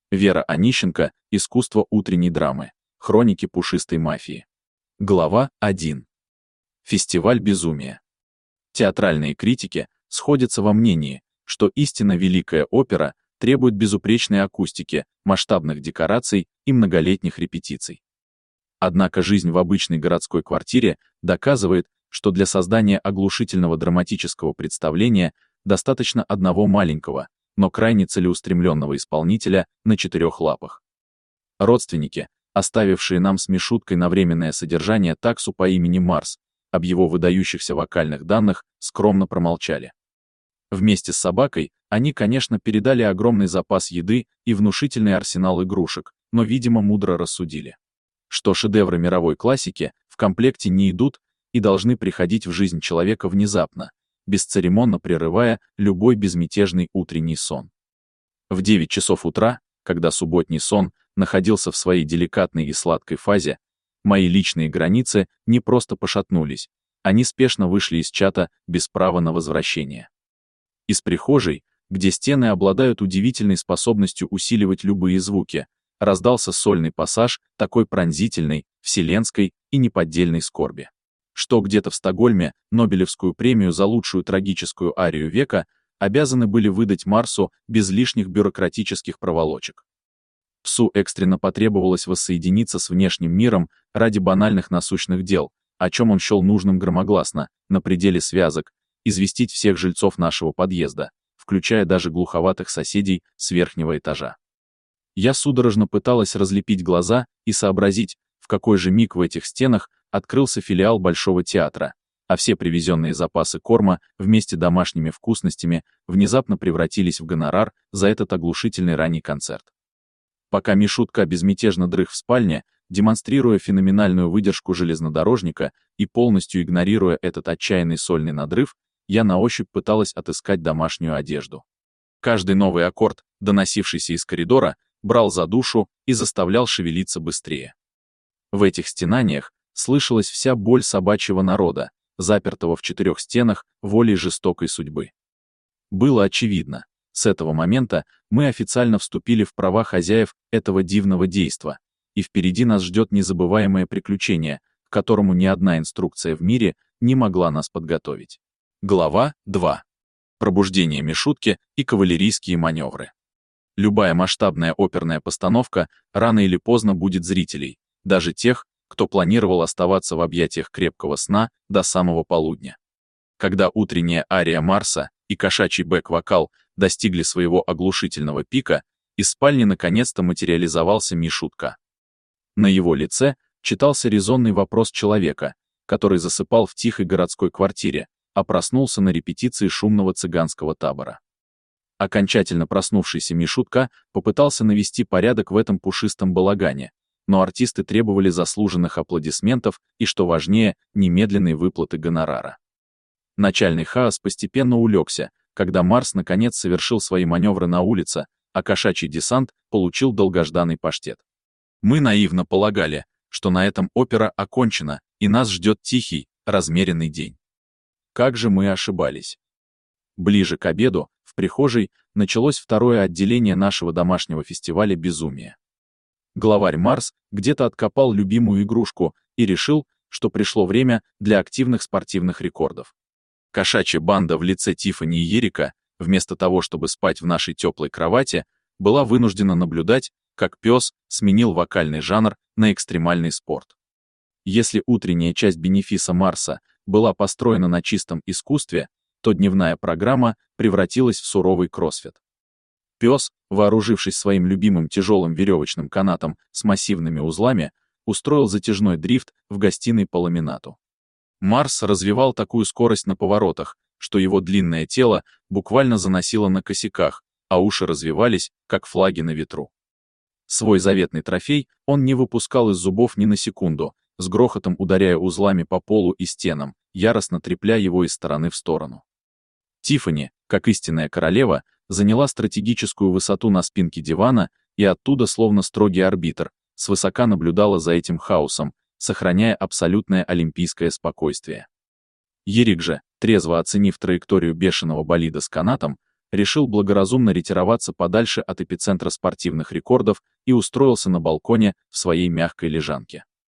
Вера Онищенко. Искусство утренней драмы. Хроники пушистой мафии. Глава 1. Фестиваль безумия. Театральные критики сходятся во мнении, что истинно великая опера требует безупречной акустики, масштабных декораций и многолетних репетиций. Однако жизнь в обычной городской квартире доказывает, что для создания оглушительного драматического представления достаточно одного маленького, но крайне целеустремленного исполнителя на 4 лапах. Родственники, оставившие нам с Мишуткой на временное содержание таксу по имени Марс, об его выдающихся вокальных данных скромно промолчали. Вместе с собакой они, конечно, передали огромный запас еды и внушительный арсенал игрушек, но, видимо, мудро рассудили, что шедевры мировой классики в комплекте не идут и должны приходить в жизнь человека внезапно, бесцеремонно прерывая любой безмятежный утренний сон. В 9 часов утра, когда субботний сон находился в своей деликатной и сладкой фазе, мои личные границы не просто пошатнулись, они спешно вышли из чата без права на возвращение. Из прихожей, где стены обладают удивительной способностью усиливать любые звуки, раздался сольный пассаж такой пронзительной, вселенской и неподдельной скорби, что где-то в Стокгольме Нобелевскую премию за лучшую трагическую арию века обязаны были выдать Марсу без лишних бюрократических проволочек. Псу экстренно потребовалось воссоединиться с внешним миром ради банальных насущных дел, о чем он счел нужным громогласно, на пределе связок, известить всех жильцов нашего подъезда, включая даже глуховатых соседей с верхнего этажа. Я судорожно пыталась разлепить глаза и сообразить, в какой же миг в этих стенах открылся филиал Большого театра, а все привезенные запасы корма вместе с домашними вкусностями внезапно превратились в гонорар за этот оглушительный ранний концерт. Пока Мишутка безмятежно дрых в спальне, демонстрируя феноменальную выдержку железнодорожника и полностью игнорируя этот отчаянный сольный надрыв, я на ощупь пыталась отыскать домашнюю одежду. Каждый новый аккорд, доносившийся из коридора, брал за душу и заставлял шевелиться быстрее. В этих стенаниях слышалась вся боль собачьего народа, запертого в 4 стенах волей жестокой судьбы. Было очевидно, с этого момента мы официально вступили в права хозяев этого дивного действа, и впереди нас ждет незабываемое приключение, к которому ни одна инструкция в мире не могла нас подготовить. Глава 2. Пробуждение Мишутки и кавалерийские маневры. Любая масштабная оперная постановка рано или поздно будет зрителей, даже тех, кто планировал оставаться в объятиях крепкого сна до самого полудня. Когда утренняя ария Марса и кошачий бэк-вокал достигли своего оглушительного пика, из спальни наконец-то материализовался Мишутка. На его лице читался резонный вопрос человека, который засыпал в тихой городской квартире, а проснулся на репетиции шумного цыганского табора. Окончательно проснувшийся Мишутка попытался навести порядок в этом пушистом балагане, но артисты требовали заслуженных аплодисментов и, что важнее, немедленной выплаты гонорара. Начальный хаос постепенно улегся, когда Марс наконец совершил свои маневры на улице, а кошачий десант получил долгожданный паштет. Мы наивно полагали, что на этом опера окончена, и нас ждет тихий, размеренный день. Как же мы ошибались. Ближе к обеду, в прихожей, началось второе отделение нашего домашнего фестиваля безумия. Главарь Марс где-то откопал любимую игрушку и решил, что пришло время для активных спортивных рекордов. Кошачья банда в лице Тиффани и Ерика, вместо того, чтобы спать в нашей теплой кровати, была вынуждена наблюдать, как пес сменил вокальный жанр на экстремальный спорт. Если утренняя часть бенефиса Марса была построена на чистом искусстве, то дневная программа превратилась в суровый кроссфит. Пес, вооружившись своим любимым тяжелым веревочным канатом с массивными узлами, устроил затяжной дрифт в гостиной по ламинату. Марс развивал такую скорость на поворотах, что его длинное тело буквально заносило на косяках, а уши развивались, как флаги на ветру. Свой заветный трофей он не выпускал из зубов ни на секунду, с грохотом ударяя узлами по полу и стенам, яростно трепля его из стороны в сторону. Тиффани, как истинная королева, заняла стратегическую высоту на спинке дивана и оттуда, словно строгий арбитр, свысока наблюдала за этим хаосом, сохраняя абсолютное олимпийское спокойствие. Ерик же, трезво оценив траекторию бешеного болида с канатом, решил благоразумно ретироваться подальше от эпицентра спортивных рекордов и устроился на балконе в своей мягкой лежанке.